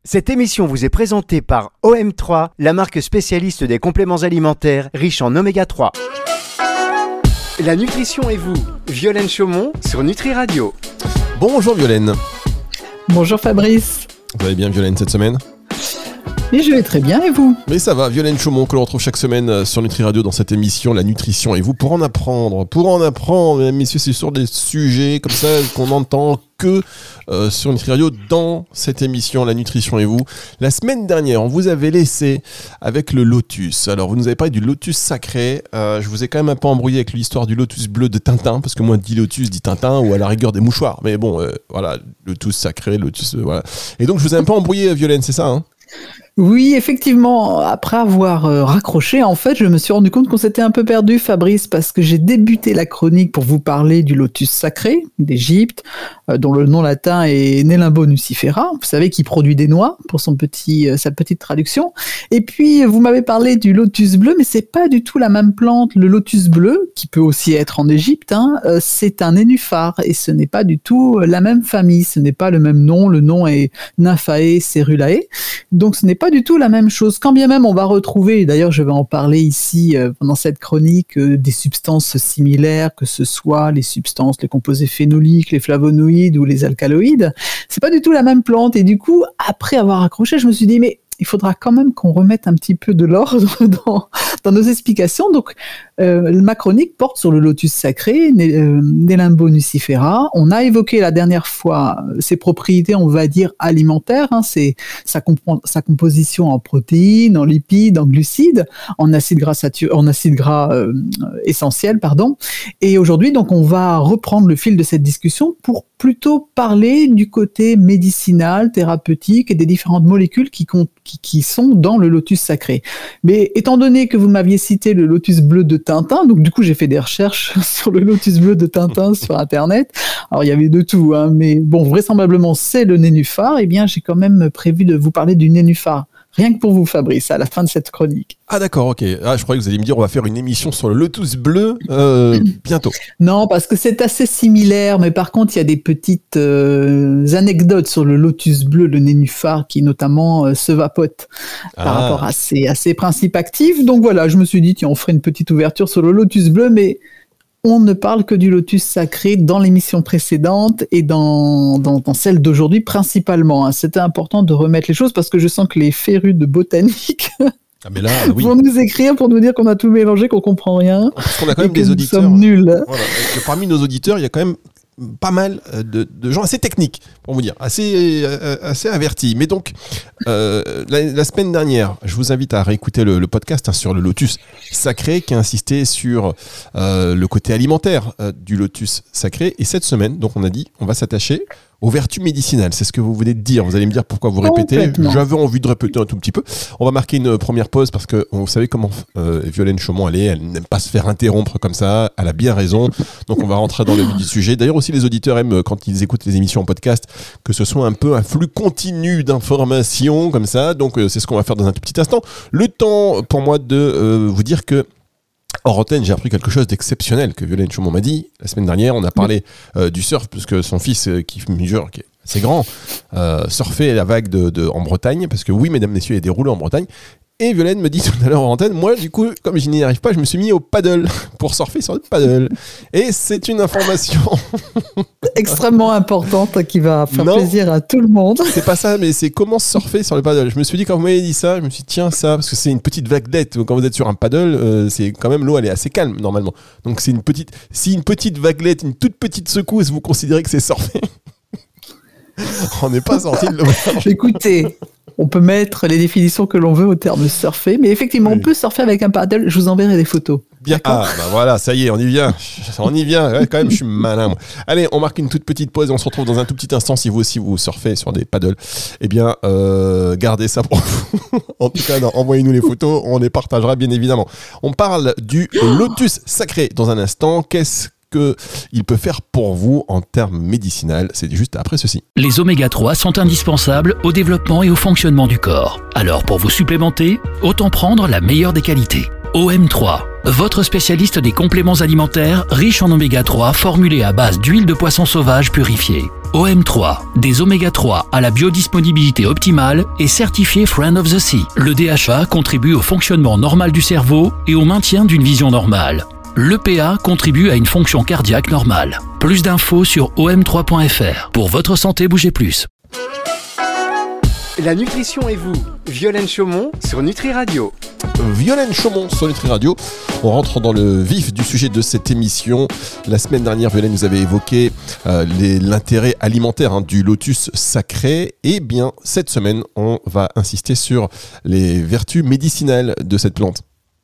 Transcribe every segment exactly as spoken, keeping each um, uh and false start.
Cette émission vous est présentée par O M trois, la marque spécialiste des compléments alimentaires riches en oméga trois. La nutrition et vous, Violaine Chaumont sur Nutri Radio. Bonjour Violaine. Bonjour Fabrice. Vous allez bien Violaine cette semaine ? Et je vais très bien, et vous ? Mais ça va, Violaine Chaumont que l'on retrouve chaque semaine sur Nutri Radio dans cette émission La Nutrition et vous, pour en apprendre, pour en apprendre, mesdames, messieurs, c'est sur des sujets comme ça qu'on n'entend que euh, sur Nutri Radio dans cette émission La Nutrition et vous. La semaine dernière, on vous avait laissé avec le lotus. Alors, vous nous avez parlé du lotus sacré. Euh, je vous ai quand même un peu embrouillé avec l'histoire du lotus bleu de Tintin, parce que moi, dit lotus, dit Tintin, ou à la rigueur des mouchoirs. Mais bon, euh, voilà, lotus sacré, lotus, euh, voilà. Et donc, je vous ai un peu embrouillé, Violaine, c'est ça, hein ? Oui, effectivement, après avoir euh, raccroché, en fait, je me suis rendu compte qu'on s'était un peu perdu, Fabrice, parce que j'ai débuté la chronique pour vous parler du lotus sacré d'Égypte, euh, dont le nom latin est Nelumbo nucifera, vous savez, qui produit des noix, pour son petit, euh, sa petite traduction. Et puis, vous m'avez parlé du lotus bleu, mais c'est pas du tout la même plante. Le lotus bleu, qui peut aussi être en Égypte, hein, euh, c'est un nénuphar, et ce n'est pas du tout la même famille, ce n'est pas le même nom, le nom est Nymphaea cerulae, donc ce n'est pas du tout la même chose, quand bien même on va retrouver, d'ailleurs je vais en parler ici euh, pendant cette chronique, euh, des substances similaires, que ce soit les substances, les composés phénoliques, les flavonoïdes ou les alcaloïdes, c'est pas du tout la même plante, et du coup, après avoir accroché, je me suis dit, mais il faudra quand même qu'on remette un petit peu de l'ordre dans, dans nos explications. Donc, euh, ma chronique porte sur le lotus sacré, euh, Nelumbo nucifera. On a évoqué la dernière fois ses propriétés, on va dire, alimentaires. Hein, c'est sa, comp- sa composition en protéines, en lipides, en glucides, en acides gras, satu- en acides gras euh, essentiels. Pardon. Et aujourd'hui, donc, on va reprendre le fil de cette discussion pour plutôt parler du côté médicinal, thérapeutique et des différentes molécules qui, qui, qui sont dans le lotus sacré. Mais étant donné que vous m'aviez cité le lotus bleu de Tintin, donc du coup j'ai fait des recherches sur le lotus bleu de Tintin sur Internet. Alors il y avait de tout, hein, mais bon, vraisemblablement c'est le nénuphar. Eh bien j'ai quand même prévu de vous parler du nénuphar. Rien que pour vous, Fabrice, à la fin de cette chronique. Ah d'accord, ok. Ah, je croyais que vous alliez me dire on va faire une émission sur le lotus bleu euh, bientôt. Non, parce que c'est assez similaire, mais par contre, il y a des petites euh, anecdotes sur le lotus bleu, le nénuphar, qui notamment euh, se vapote ah. par rapport à ses, à ses principes actifs. Donc voilà, je me suis dit, tiens, on ferait une petite ouverture sur le lotus bleu, mais on ne parle que du lotus sacré dans l'émission précédente et dans, dans, dans celle d'aujourd'hui principalement. Hein. C'était important de remettre les choses parce que je sens que les férus de botanique ah mais là, oui. vont nous écrire pour nous dire qu'on a tout mélangé, qu'on comprend rien. Parce qu'on a quand même des auditeurs. Nous sommes nuls. Voilà. Et que parmi nos auditeurs, il y a quand même pas mal de, de gens assez techniques, pour vous dire, assez, euh, assez avertis. Mais donc, euh, la, la semaine dernière, je vous invite à réécouter le, le podcast hein, sur le lotus sacré qui a insisté sur euh, le côté alimentaire euh, du lotus sacré. Et cette semaine, donc on a dit, on va s'attacher aux vertus médicinales. C'est ce que vous venez de dire. Vous allez me dire pourquoi vous répétez. J'avais envie de répéter un tout petit peu. On va marquer une première pause parce que vous savez comment euh, Violaine Chaumont elle est. Elle n'aime pas se faire interrompre comme ça. Elle a bien raison. Donc on va rentrer dans le vif du sujet. D'ailleurs aussi les auditeurs aiment quand ils écoutent les émissions en podcast que ce soit un peu un flux continu d'informations comme ça. Donc euh, c'est ce qu'on va faire dans un tout petit instant. Le temps pour moi de euh, vous dire que hors antenne, j'ai appris quelque chose d'exceptionnel que Violaine Chaumont m'a dit. La semaine dernière, on a parlé euh, du surf, parce que son fils, euh, qui mesure, qui est assez grand, euh, surfait la vague de, de, en Bretagne, parce que oui, mesdames, messieurs, il y a des rouleaux en Bretagne. Et Violaine me dit tout à l'heure en antenne, moi, du coup, comme je n'y arrive pas, je me suis mis au paddle pour surfer sur le paddle. Et c'est une information extrêmement importante qui va faire non, plaisir à tout le monde. C'est pas ça, mais c'est comment surfer sur le paddle. Je me suis dit, quand vous m'avez dit ça, je me suis dit, tiens, ça, parce que c'est une petite vaguelette. Quand vous êtes sur un paddle, euh, c'est quand même l'eau, elle est assez calme normalement. Donc c'est une petite, si une petite vaguelette, une toute petite secousse, vous considérez que c'est surfer. On n'est pas sorti de l'eau. Écoutez. On peut mettre les définitions que l'on veut au terme surfer, mais effectivement, oui. On peut surfer avec un paddle. Je vous enverrai des photos. Bien. Ah, bah voilà, ça y est, on y vient. On y vient. Ouais, quand même, je suis malin, moi. Allez, on marque une toute petite pause et on se retrouve dans un tout petit instant. Si vous aussi vous surfez sur des paddles, eh bien, euh, gardez ça pour vous. En tout cas, non, envoyez-nous les photos. On les partagera, bien évidemment. On parle du lotus sacré dans un instant. Qu'est-ce qu'il peut faire pour vous en termes médicinaux. C'est juste après ceci. Les oméga trois sont indispensables au développement et au fonctionnement du corps. Alors pour vous supplémenter, autant prendre la meilleure des qualités. O M trois, votre spécialiste des compléments alimentaires riches en oméga trois formulés à base d'huile de poisson sauvage purifiée. O M trois, des oméga trois à la biodisponibilité optimale et certifié Friend of the Sea. Le D H A contribue au fonctionnement normal du cerveau et au maintien d'une vision normale. L'E P A contribue à une fonction cardiaque normale. Plus d'infos sur o m trois point f r. Pour votre santé, bougez plus. La nutrition et vous, Violaine Chaumont sur Nutri Radio. Violaine Chaumont sur Nutri Radio. On rentre dans le vif du sujet de cette émission. La semaine dernière, Violaine, vous avez évoqué euh, les, l'intérêt alimentaire hein, du lotus sacré. Et bien, cette semaine, on va insister sur les vertus médicinales de cette plante.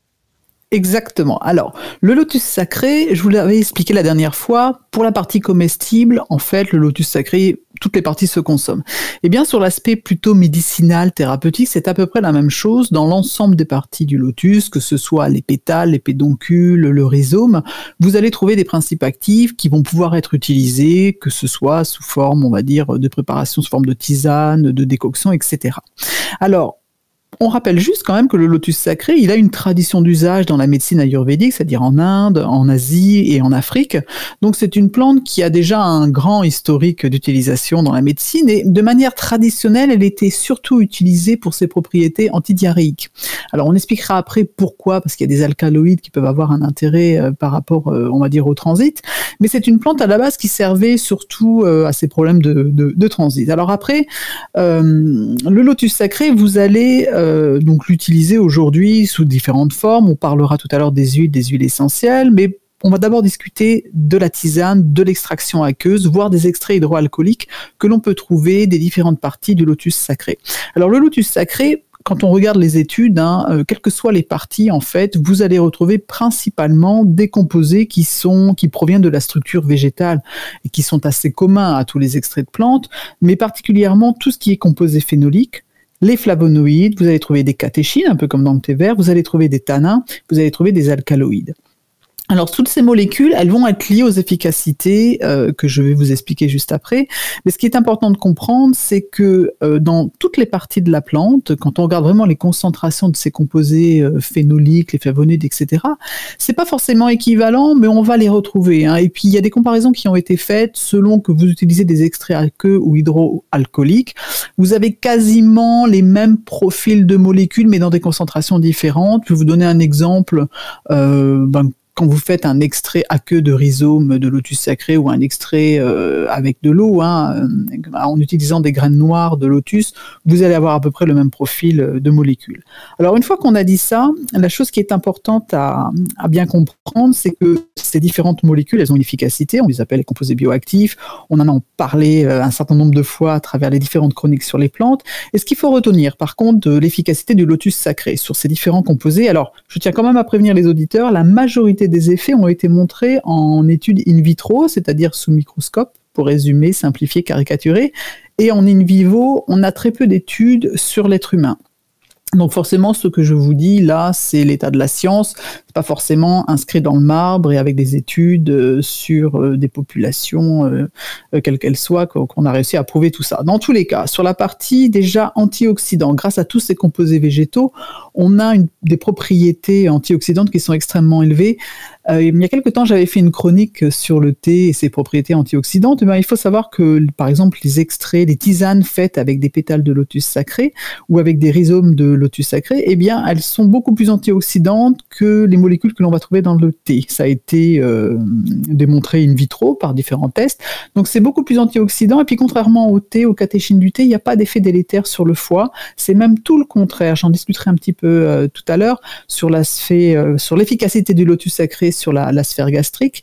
Exactement. Alors, le lotus sacré, je vous l'avais expliqué la dernière fois, pour la partie comestible, en fait, le lotus sacré, toutes les parties se consomment. Et bien, sur l'aspect plutôt médicinal, thérapeutique, c'est à peu près la même chose dans l'ensemble des parties du lotus, que ce soit les pétales, les pédoncules, le rhizome. Vous allez trouver des principes actifs qui vont pouvoir être utilisés, que ce soit sous forme, on va dire, de préparation, sous forme de tisane, de décoction, et cetera. Alors, on rappelle juste quand même que le lotus sacré, il a une tradition d'usage dans la médecine ayurvédique, c'est-à-dire en Inde, en Asie et en Afrique. Donc c'est une plante qui a déjà un grand historique d'utilisation dans la médecine et de manière traditionnelle, elle était surtout utilisée pour ses propriétés antidiarrhéiques. Alors on expliquera après pourquoi, parce qu'il y a des alcaloïdes qui peuvent avoir un intérêt euh, par rapport, euh, on va dire, au transit. Mais c'est une plante à la base qui servait surtout euh, à ces problèmes de, de, de transit. Alors après, euh, le lotus sacré, vous allez euh, Euh, donc l'utiliser aujourd'hui sous différentes formes. On parlera tout à l'heure des huiles, des huiles essentielles, mais on va d'abord discuter de la tisane, de l'extraction aqueuse, voire des extraits hydroalcooliques que l'on peut trouver des différentes parties du lotus sacré. Alors le lotus sacré, quand on regarde les études, hein, euh, quelles que soient les parties, en fait, vous allez retrouver principalement des composés qui sont, qui proviennent de la structure végétale et qui sont assez communs à tous les extraits de plantes, mais particulièrement tout ce qui est composé phénolique, les flavonoïdes, vous allez trouver des catéchines, un peu comme dans le thé vert, vous allez trouver des tannins, vous allez trouver des alcaloïdes. Alors, toutes ces molécules, elles vont être liées aux efficacités euh, que je vais vous expliquer juste après. Mais ce qui est important de comprendre, c'est que euh, dans toutes les parties de la plante, quand on regarde vraiment les concentrations de ces composés euh, phénoliques, les flavonoïdes, et cetera, c'est pas forcément équivalent, mais on va les retrouver. Hein. Et puis, il y a des comparaisons qui ont été faites selon que vous utilisez des extraits aqueux ou hydroalcooliques. Vous avez quasiment les mêmes profils de molécules, mais dans des concentrations différentes. Je vais vous donner un exemple. Euh, ben, Quand vous faites un extrait aqueux de rhizome de lotus sacré ou un extrait euh, avec de l'eau, hein, en utilisant des graines noires de lotus, vous allez avoir à peu près le même profil de molécules. Alors une fois qu'on a dit ça, la chose qui est importante à, à bien comprendre, c'est que ces différentes molécules, elles ont une efficacité, on les appelle les composés bioactifs, on en a parlé un certain nombre de fois à travers les différentes chroniques sur les plantes. Et ce qu'il faut retenir, par contre, de l'efficacité du lotus sacré sur ces différents composés, alors je tiens quand même à prévenir les auditeurs, la majorité des effets ont été montrés en études in vitro, c'est-à-dire sous microscope, pour résumer, simplifier, caricaturer, et en in vivo, on a très peu d'études sur l'être humain. Donc forcément, ce que je vous dis là, c'est l'état de la science, c'est pas forcément inscrit dans le marbre et avec des études euh, sur euh, des populations, euh, euh, quelles qu'elles soient, qu'on a réussi à prouver tout ça. Dans tous les cas, sur la partie déjà antioxydant, grâce à tous ces composés végétaux, on a une, des propriétés antioxydantes qui sont extrêmement élevées. Euh, il y a quelque temps, j'avais fait une chronique sur le thé et ses propriétés antioxydantes. Eh bien, il faut savoir que, par exemple, les extraits, les tisanes faites avec des pétales de lotus sacré ou avec des rhizomes de lotus sacré, eh bien, elles sont beaucoup plus antioxydantes que les molécules que l'on va trouver dans le thé. Ça a été euh, démontré in vitro par différents tests. Donc, c'est beaucoup plus antioxydant. Et puis, contrairement au thé, aux catéchines du thé, il n'y a pas d'effet délétère sur le foie. C'est même tout le contraire. J'en discuterai un petit peu euh, tout à l'heure sur l'aspect, euh, sur l'efficacité du lotus sacré sur la, la sphère gastrique.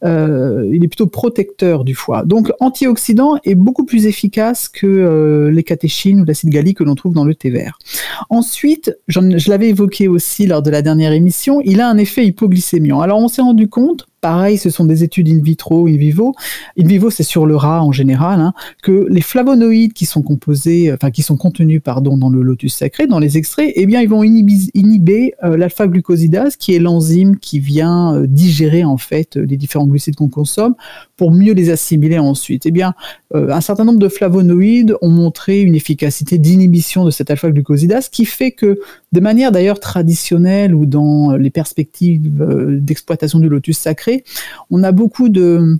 Euh, il est plutôt protecteur du foie. Donc, antioxydant est beaucoup plus efficace que euh, les catéchines ou l'acide gallique que l'on trouve dans le thé vert. Ensuite, j'en, je l'avais évoqué aussi lors de la dernière émission, il a un effet hypoglycémiant. Alors, on s'est rendu compte pareil, ce sont des études in vitro, in vivo. In vivo, c'est sur le rat en général, hein, que les flavonoïdes qui sont composés, enfin qui sont contenus, pardon, dans le lotus sacré, dans les extraits, eh bien, ils vont inhiber, inhiber euh, l'alpha-glucosidase, qui est l'enzyme qui vient euh, digérer en fait les différents glucides qu'on consomme pour mieux les assimiler ensuite. Eh bien, euh, un certain nombre de flavonoïdes ont montré une efficacité d'inhibition de cette alpha-glucosidase, qui fait que, de manière d'ailleurs traditionnelle ou dans les perspectives euh, d'exploitation du lotus sacré, on a beaucoup de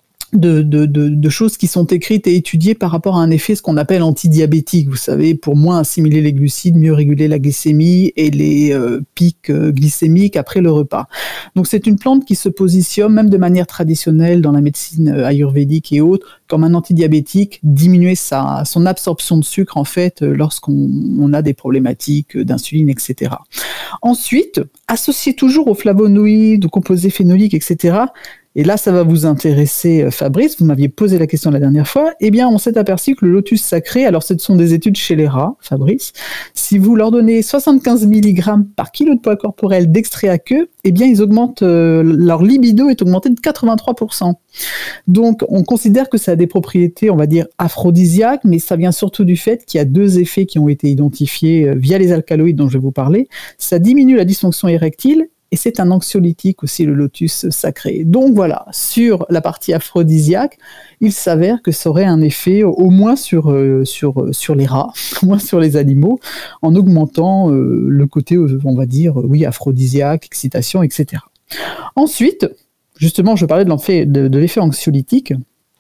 De, de, de, de choses qui sont écrites et étudiées par rapport à un effet, ce qu'on appelle antidiabétique, vous savez, pour moins assimiler les glucides, mieux réguler la glycémie et les euh, pics euh, glycémiques après le repas. Donc c'est une plante qui se positionne, même de manière traditionnelle dans la médecine ayurvédique et autres, comme un antidiabétique, diminuer sa, son absorption de sucre, en fait, lorsqu'on on a des problématiques d'insuline, et cetera. Ensuite, associé toujours aux flavonoïdes, aux composés phénoliques, et cetera, et là, ça va vous intéresser, Fabrice, vous m'aviez posé la question la dernière fois, eh bien, on s'est aperçu que le lotus sacré, alors ce sont des études chez les rats, Fabrice, si vous leur donnez soixante-quinze milligrammes par kilo de poids corporel d'extrait à queue, eh bien, ils augmentent, euh, leur libido est augmenté de quatre-vingt-trois pour cent. Donc, on considère que ça a des propriétés, on va dire, aphrodisiaques, mais ça vient surtout du fait qu'il y a deux effets qui ont été identifiés euh, via les alcaloïdes dont je vais vous parler. Ça diminue la dysfonction érectile, et c'est un anxiolytique aussi, le lotus sacré. Donc voilà, sur la partie aphrodisiaque, il s'avère que ça aurait un effet au moins sur, euh, sur, sur les rats, au moins sur les animaux, en augmentant euh, le côté, on va dire, oui, aphrodisiaque, excitation, et cetera. Ensuite, justement, je parlais de l'effet, de, de l'effet anxiolytique.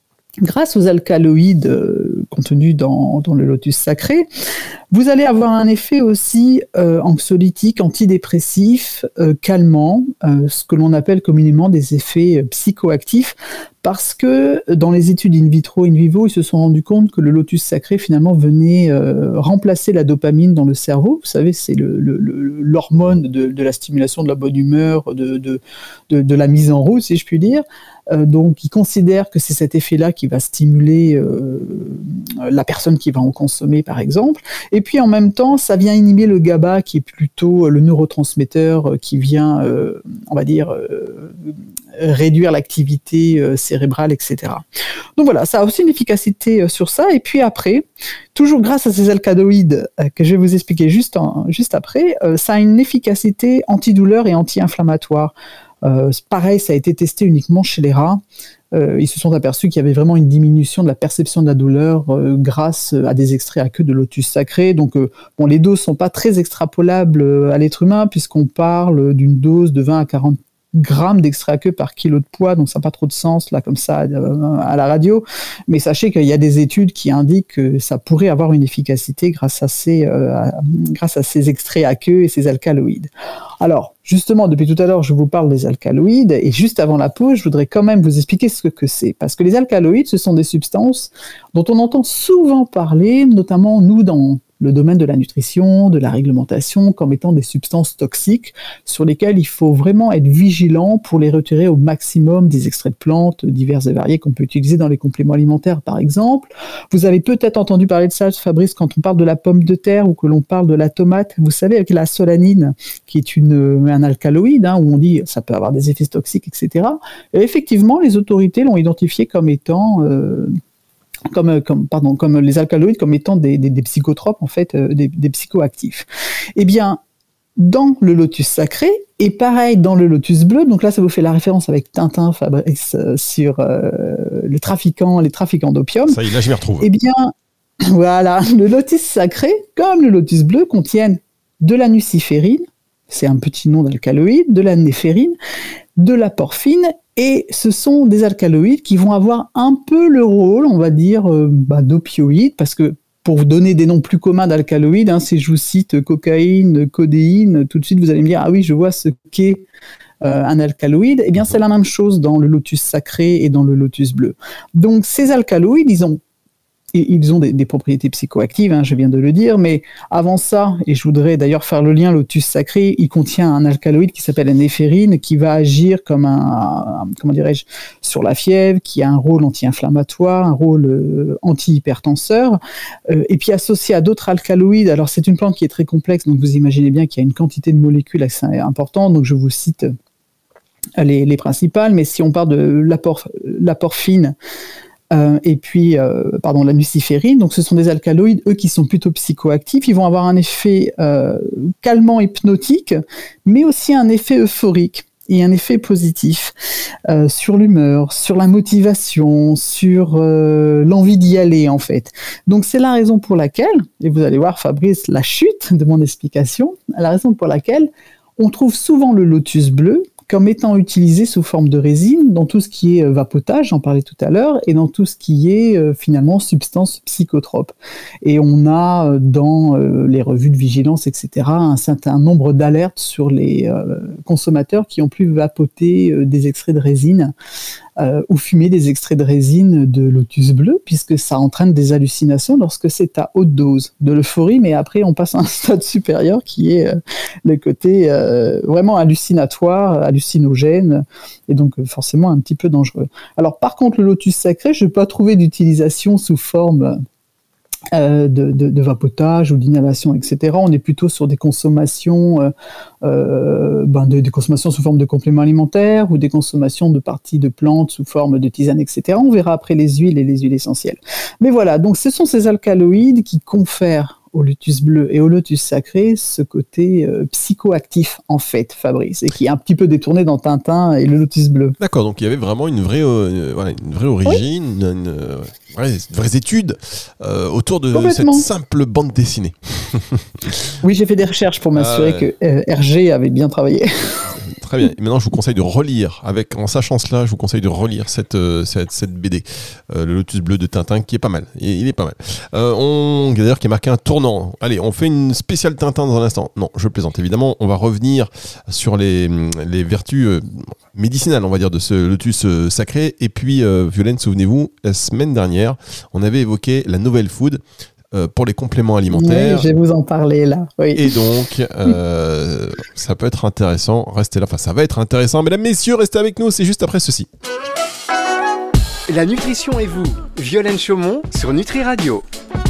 Grâce aux alcaloïdes euh, contenus dans, dans le lotus sacré, vous allez avoir un effet aussi euh, anxiolytique, antidépressif, euh, calmant, euh, ce que l'on appelle communément des effets euh, psychoactifs, parce que dans les études in vitro, in vivo, ils se sont rendus compte que le lotus sacré finalement venait euh, remplacer la dopamine dans le cerveau. Vous savez, c'est le, le, le, l'hormone de, de la stimulation de la bonne humeur, de, de, de, de la mise en route, si je puis dire. Euh, donc, ils considèrent que c'est cet effet-là qui va stimuler euh, la personne qui va en consommer, par exemple. Et puis, en même temps, ça vient inhiber le GABA, qui est plutôt le neurotransmetteur qui vient, euh, on va dire, euh, réduire l'activité euh, cérébrale, et cetera. Donc voilà, ça a aussi une efficacité euh, sur ça. Et puis après, toujours grâce à ces alcaloïdes euh, que je vais vous expliquer juste, en, juste après, euh, ça a une efficacité antidouleur et anti-inflammatoire. Euh, pareil, ça a été testé uniquement chez les rats. Euh, ils se sont aperçus qu'il y avait vraiment une diminution de la perception de la douleur euh, grâce à des extraits à queue de lotus sacré. Donc, euh, bon, les doses sont pas très extrapolables à l'être humain puisqu'on parle d'une dose de vingt à quarante grammes d'extrait à queue par kilo de poids, donc ça n'a pas trop de sens là comme ça euh, à la radio, mais sachez qu'il y a des études qui indiquent que ça pourrait avoir une efficacité grâce à ces, euh, à, grâce à ces extraits à queue et ces alcaloïdes. Alors, justement, depuis tout à l'heure, je vous parle des alcaloïdes, et juste avant la pause, je voudrais quand même vous expliquer ce que c'est, parce que les alcaloïdes, ce sont des substances dont on entend souvent parler, notamment nous dans le domaine de la nutrition, de la réglementation, comme étant des substances toxiques sur lesquelles il faut vraiment être vigilant pour les retirer au maximum des extraits de plantes divers et variés qu'on peut utiliser dans les compléments alimentaires, par exemple. Vous avez peut-être entendu parler de ça, Fabrice, quand on parle de la pomme de terre ou que l'on parle de la tomate. Vous savez, avec la solanine, qui est une, un alcaloïde, hein, où on dit ça peut avoir des effets toxiques, et cetera. Et effectivement, les autorités l'ont identifié comme étant... Euh, Comme, comme, pardon, comme les alcaloïdes comme étant des, des, des psychotropes, en fait, euh, des, des psychoactifs. Eh bien, dans le lotus sacré, et pareil dans le lotus bleu, donc là, ça vous fait la référence avec Tintin, Fabrice, euh, sur euh, le trafiquant, les trafiquants d'opium. Ça y est, là, je m'y retrouve. Eh bien, voilà, le lotus sacré, comme le lotus bleu, contiennent de la nuciférine, c'est un petit nom d'alcaloïde, de la néphérine, de la porphine, et ce sont des alcaloïdes qui vont avoir un peu le rôle, on va dire, euh, bah, d'opioïdes, parce que pour vous donner des noms plus communs d'alcaloïdes, hein, si je vous cite cocaïne, codéine, tout de suite vous allez me dire « Ah oui, je vois ce qu'est euh, un alcaloïde », eh bien c'est la même chose dans le lotus sacré et dans le lotus bleu. Donc ces alcaloïdes, ils ont Et ils ont des, des propriétés psychoactives, hein, je viens de le dire, mais avant ça, et je voudrais d'ailleurs faire le lien, le lotus sacré, il contient un alcaloïde qui s'appelle la néphérine, qui va agir comme un, un comment dirais-je, sur la fièvre, qui a un rôle anti-inflammatoire, un rôle euh, anti-hypertenseur, euh, et puis associé à d'autres alcaloïdes. Alors c'est une plante qui est très complexe, donc vous imaginez bien qu'il y a une quantité de molécules assez importante, donc je vous cite les, les principales, mais si on parle de l'apport, l'apport fine, Euh, et puis, euh, pardon, la luciférine. Donc, ce sont des alcaloïdes, eux, qui sont plutôt psychoactifs. Ils vont avoir un effet euh, calmant, hypnotique, mais aussi un effet euphorique et un effet positif euh, sur l'humeur, sur la motivation, sur euh, l'envie d'y aller, en fait. Donc, c'est la raison pour laquelle, et vous allez voir, Fabrice, la chute de mon explication, la raison pour laquelle on trouve souvent le lotus bleu comme étant utilisé sous forme de résine dans tout ce qui est vapotage, j'en parlais tout à l'heure, et dans tout ce qui est euh, finalement substance psychotrope. Et on a euh, dans euh, les revues de vigilance, et cetera, un certain nombre d'alertes sur les euh, consommateurs qui ont pu vapoter euh, des extraits de résine euh, ou fumer des extraits de résine de lotus bleu, puisque ça entraîne des hallucinations lorsque c'est à haute dose, de l'euphorie, mais après on passe à un stade supérieur qui est euh, le côté euh, vraiment hallucinatoire, hallucinogène, et donc forcément un petit peu dangereux. Alors par contre, le lotus sacré, je n'ai pas trouvé d'utilisation sous forme euh, de, de, de vapotage ou d'inhalation, et cetera. On est plutôt sur des consommations, euh, euh, ben de, des consommations sous forme de compléments alimentaires ou des consommations de parties de plantes sous forme de tisane, et cetera. On verra après les huiles et les huiles essentielles. Mais voilà, donc ce sont ces alcaloïdes qui confèrent au lotus bleu et au lotus sacré ce côté euh, psychoactif, en fait, Fabrice, et qui est un petit peu détourné dans Tintin et le lotus bleu. D'accord, donc il y avait vraiment une vraie, euh, voilà, une vraie origine, oui. une, une, euh, ouais, une vraie étude euh, autour de cette simple bande dessinée. Oui, j'ai fait des recherches pour m'assurer ah ouais. que euh, R G avait bien travaillé. Très bien. Et maintenant, je vous conseille de relire, avec, en sachant cela, je vous conseille de relire cette, euh, cette, cette B D, euh, le Lotus bleu de Tintin, qui est pas mal. Il, il est pas mal. Euh, on, d'ailleurs, qui a marqué un tournant. Allez, on fait une spéciale Tintin dans un instant. Non, je plaisante. Évidemment, on va revenir sur les, les vertus euh, médicinales, on va dire, de ce Lotus euh, sacré. Et puis, euh, Violaine, souvenez-vous, la semaine dernière, on avait évoqué la novel food. Euh, pour les compléments alimentaires. Oui, je vais vous en parler là. Oui. Et donc, euh, ça peut être intéressant. Restez là. Enfin, ça va être intéressant. Mesdames, messieurs, restez avec nous. C'est juste après ceci. La nutrition et vous, Violaine Chaumont sur Nutri Radio.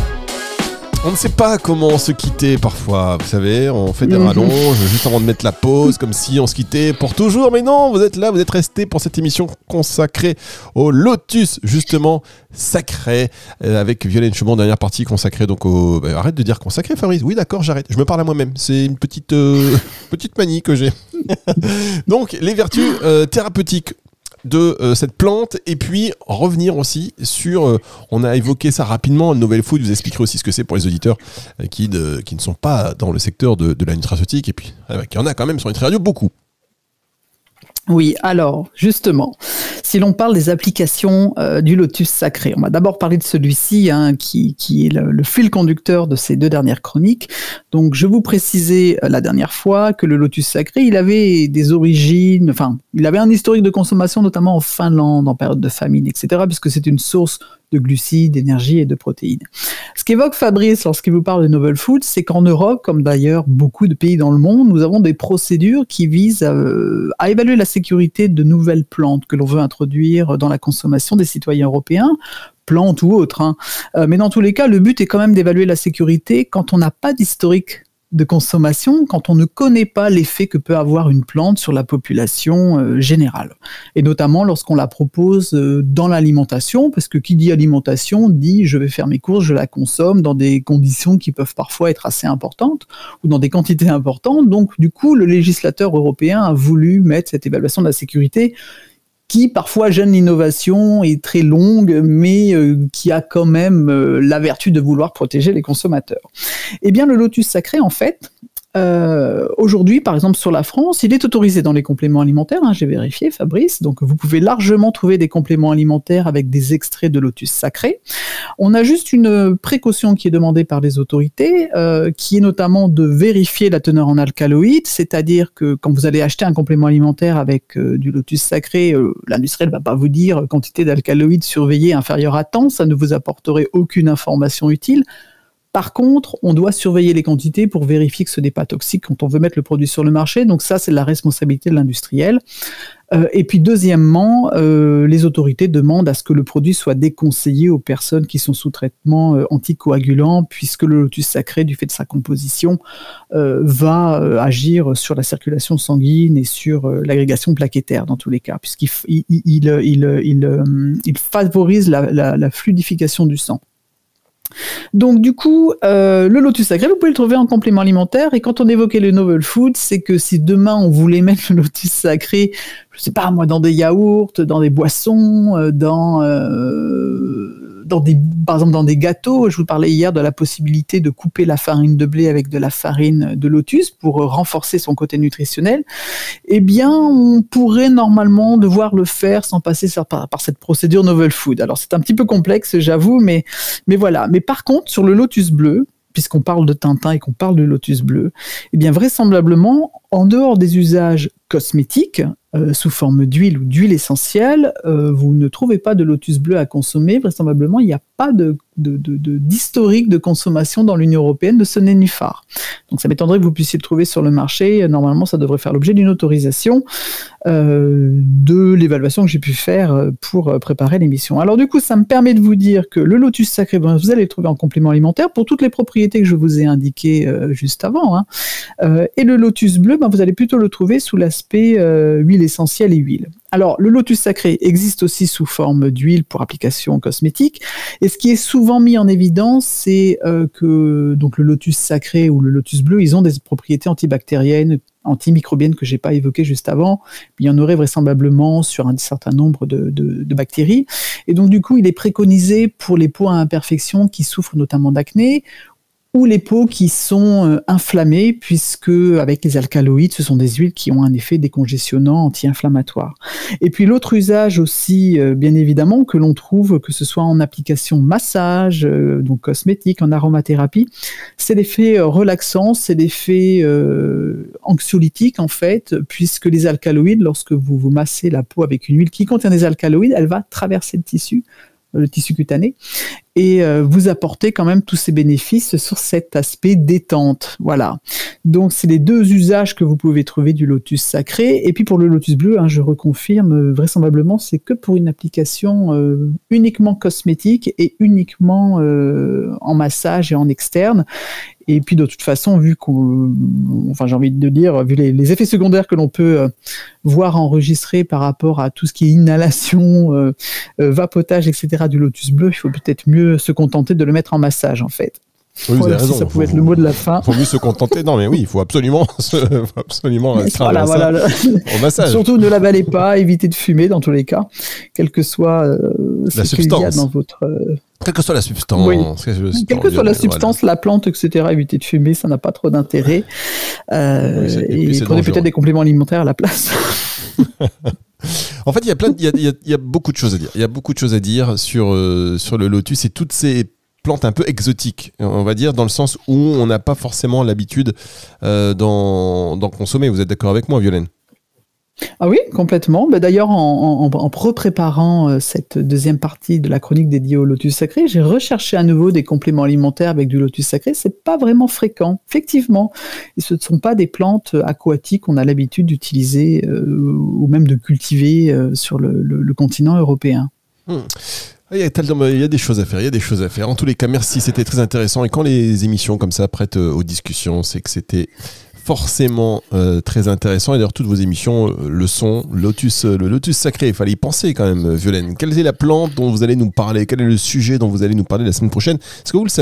On ne sait pas comment se quitter parfois, vous savez, on fait des rallonges juste avant de mettre la pause, comme si on se quittait pour toujours, mais non, vous êtes là, vous êtes restés pour cette émission consacrée au Lotus, justement, sacré, avec Violaine Chaumont, dernière partie consacrée donc au... Bah, arrête de dire consacré, Fabrice, oui d'accord, j'arrête, je me parle à moi-même, c'est une petite, euh, petite manie que j'ai. Donc, les vertus euh, thérapeutiques de euh, cette plante, et puis revenir aussi sur, euh, on a évoqué ça rapidement, le novel food, vous expliquerez aussi ce que c'est pour les auditeurs euh, qui, de, qui ne sont pas dans le secteur de, de la nutraceutique, et puis euh, qu'il y en a quand même sur Nutri Radio beaucoup. Oui, alors, justement, si l'on parle des applications euh, du lotus sacré, on va d'abord parler de celui-ci, hein, qui, qui est le, le fil conducteur de ces deux dernières chroniques. Donc, je vous précisais euh, la dernière fois que le lotus sacré, il avait des origines, enfin, il avait un historique de consommation, notamment en Finlande, en période de famine, et cetera, puisque c'est une source de glucides, d'énergie et de protéines. Ce qu'évoque Fabrice lorsqu'il vous parle de novel food, c'est qu'en Europe, comme d'ailleurs beaucoup de pays dans le monde, nous avons des procédures qui visent à, à évaluer la sécurité de nouvelles plantes que l'on veut introduire dans la consommation des citoyens européens, plantes ou autres. Hein. Euh, mais dans tous les cas, le but est quand même d'évaluer la sécurité quand on n'a pas d'historique de consommation, quand on ne connaît pas l'effet que peut avoir une plante sur la population euh, générale. Et notamment lorsqu'on la propose euh, dans l'alimentation, parce que qui dit alimentation dit je vais faire mes courses, je la consomme dans des conditions qui peuvent parfois être assez importantes, ou dans des quantités importantes. Donc du coup, le législateur européen a voulu mettre cette évaluation de la sécurité qui parfois gêne l'innovation, est très longue, mais euh, qui a quand même euh, la vertu de vouloir protéger les consommateurs. Eh bien, le lotus sacré, en fait, euh, aujourd'hui, par exemple, sur la France, il est autorisé dans les compléments alimentaires, hein, j'ai vérifié, Fabrice, donc vous pouvez largement trouver des compléments alimentaires avec des extraits de lotus sacré. On a juste une précaution qui est demandée par les autorités, euh, qui est notamment de vérifier la teneur en alcaloïdes, c'est-à-dire que quand vous allez acheter un complément alimentaire avec euh, du lotus sacré, euh, l'industriel ne va pas vous dire quantité d'alcaloïdes surveillée inférieure à tant, ça ne vous apporterait aucune information utile. Par contre, on doit surveiller les quantités pour vérifier que ce n'est pas toxique quand on veut mettre le produit sur le marché. Donc ça, c'est la responsabilité de l'industriel. Euh, et puis deuxièmement, euh, les autorités demandent à ce que le produit soit déconseillé aux personnes qui sont sous traitement euh, anticoagulant, puisque le lotus sacré, du fait de sa composition, euh, va euh, agir sur la circulation sanguine et sur euh, l'agrégation plaquettaire dans tous les cas, puisqu'il il, il, il, il, il, euh, il favorise la, la, la fluidification du sang. Donc du coup, euh, le lotus sacré, vous pouvez le trouver en complément alimentaire. Et quand on évoquait le novel food, c'est que si demain on voulait mettre le lotus sacré, je sais pas moi, dans des yaourts, dans des boissons, euh, dans euh, dans des, par exemple dans des gâteaux, je vous parlais hier de la possibilité de couper la farine de blé avec de la farine de lotus pour renforcer son côté nutritionnel. Eh bien, on pourrait normalement devoir le faire sans passer par, par cette procédure novel food. Alors c'est un petit peu complexe, j'avoue, mais mais voilà. Mais par contre, sur le lotus bleu, puisqu'on parle de Tintin et qu'on parle de lotus bleu, eh bien vraisemblablement, en dehors des usages cosmétiques, euh, sous forme d'huile ou d'huile essentielle, euh, vous ne trouvez pas de lotus bleu à consommer. Vraisemblablement, il n'y a pas de, de, de, de, d'historique de consommation dans l'Union européenne de ce nénuphar. Donc ça m'étonnerait que vous puissiez le trouver sur le marché. Normalement, ça devrait faire l'objet d'une autorisation euh, de l'évaluation que j'ai pu faire pour préparer l'émission. Alors du coup, ça me permet de vous dire que le lotus sacré, ben, vous allez le trouver en complément alimentaire pour toutes les propriétés que je vous ai indiquées euh, juste avant. Hein. Euh, et le lotus bleu, ben, vous allez plutôt le trouver sous l'aspect euh, huile essentielle et huile. Alors, le lotus sacré existe aussi sous forme d'huile pour application cosmétique. Et ce qui est souvent mis en évidence, c'est euh, que donc le lotus sacré ou le lotus bleu, ils ont des propriétés antibactériennes, antimicrobiennes que j'ai pas évoquées juste avant. Il y en aurait vraisemblablement sur un certain nombre de, de, de bactéries. Et donc, du coup, il est préconisé pour les peaux à imperfection qui souffrent notamment d'acné, ou les peaux qui sont euh, inflammées, puisque avec les alcaloïdes, ce sont des huiles qui ont un effet décongestionnant, anti-inflammatoire. Et puis l'autre usage aussi, euh, bien évidemment, que l'on trouve, que ce soit en application massage, euh, donc cosmétique, en aromathérapie, c'est l'effet euh, relaxant, c'est l'effet euh, anxiolytique en fait, puisque les alcaloïdes, lorsque vous vous massez la peau avec une huile qui contient des alcaloïdes, elle va traverser le tissu, le tissu cutané, et euh, vous apporter quand même tous ces bénéfices sur cet aspect détente. Voilà. Donc, c'est les deux usages que vous pouvez trouver du lotus sacré. Et puis, pour le lotus bleu, hein, je reconfirme, euh, vraisemblablement, c'est que pour une application euh, uniquement cosmétique et uniquement euh, en massage et en externe. Et puis, de toute façon, vu qu'on, enfin, j'ai envie de dire, vu les, les effets secondaires que l'on peut euh, voir enregistrés par rapport à tout ce qui est inhalation, euh, euh, vapotage, et cetera du lotus bleu, il faut peut-être mieux se contenter de le mettre en massage, en fait. Oui, voilà, si ça pouvait être le mot de la fin. Il faut mieux se contenter. Non, mais oui, il faut absolument, se, faut absolument voilà, voilà, le... au massage. Surtout, ne l'avalez pas, évitez de fumer dans tous les cas, quel que soit euh, la ce qu'il y a dans votre... Euh... Quelle que soit la substance. Oui. Quelle que soit la substance, voilà. La plante, et cetera, évitez de fumer, ça n'a pas trop d'intérêt. Euh, oui, et, et prenez peut-être des compléments alimentaires à la place. En fait, il y a plein, il y a, il y a, il y a beaucoup de choses à dire. Il y a beaucoup de choses à dire sur euh, sur le lotus et toutes ces plantes un peu exotiques, on va dire, dans le sens où on n'a pas forcément l'habitude euh, d'en, d'en consommer. Vous êtes d'accord avec moi, Violaine ? Ah oui, complètement. Bah d'ailleurs, en, en, en préparant euh, cette deuxième partie de la chronique dédiée au lotus sacré, j'ai recherché à nouveau des compléments alimentaires avec du lotus sacré. C'est pas vraiment fréquent, effectivement. Et ce ne sont pas des plantes aquatiques qu'on a l'habitude d'utiliser euh, ou même de cultiver euh, sur le, le, le continent européen. Mmh. Il y, a tellement, il y a des choses à faire, il y a des choses à faire. En tous les cas, merci, c'était très intéressant. Et quand les émissions comme ça prêtent aux discussions, c'est que c'était forcément euh, très intéressant. Et d'ailleurs, toutes vos émissions euh, le sont. Lotus, euh, le lotus sacré, il fallait y penser quand même, Violaine. Quelle est la plante dont vous allez nous parler ? Quel est le sujet dont vous allez nous parler la semaine prochaine ? Est-ce que vous le savez ?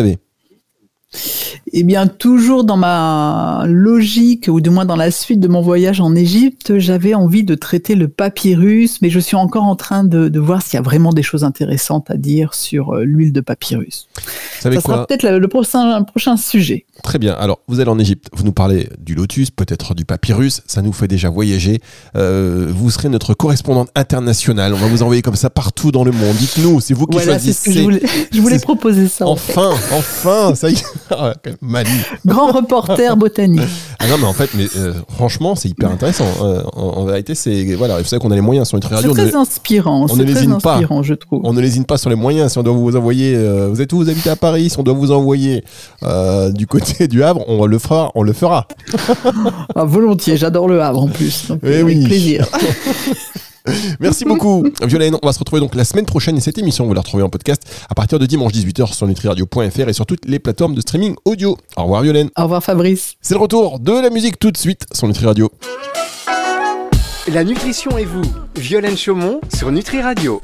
Eh bien, toujours dans ma logique, ou du moins dans la suite de mon voyage en Égypte, j'avais envie de traiter le papyrus, mais je suis encore en train de, de voir s'il y a vraiment des choses intéressantes à dire sur euh, l'huile de papyrus. Vous savez Ça quoi ? sera peut-être le, le prochain, prochain sujet. Très bien. Alors, vous allez en Égypte, vous nous parlez du lotus, peut-être du papyrus, ça nous fait déjà voyager. Euh, vous serez notre correspondante internationale. On va vous envoyer comme ça partout dans le monde. Dites-nous, c'est vous qui voilà, choisissez. C'est ce que je voulais, je voulais proposer ça. Enfin, en fait. enfin, ça y est. Mali. Grand reporter botanique. Ah non, mais en fait, mais, euh, franchement, c'est hyper intéressant. Euh, en, en vérité, c'est voilà, vous savez qu'on a les moyens sur Nutri Radio. C'est très on inspirant. On c'est ne très inspirant, pas. je trouve. On ne lésine pas sur les moyens. Si on doit vous envoyer, euh, vous êtes où ? Vous habitez à Paris. Si on doit vous envoyer euh, du côté du Havre, on le fera. On le fera. Ah, volontiers. J'adore le Havre en plus. Donc, eh avec oui. plaisir. Merci beaucoup, Violaine. On va se retrouver donc la semaine prochaine et cette émission, vous la retrouvez en podcast à partir de dimanche dix-huit heures sur nutriradio point f r et sur toutes les plateformes de streaming audio. Au revoir, Violaine. Au revoir, Fabrice. C'est le retour de la musique tout de suite sur Nutri Radio. La nutrition et vous, Violaine Chaumont sur Nutri Radio.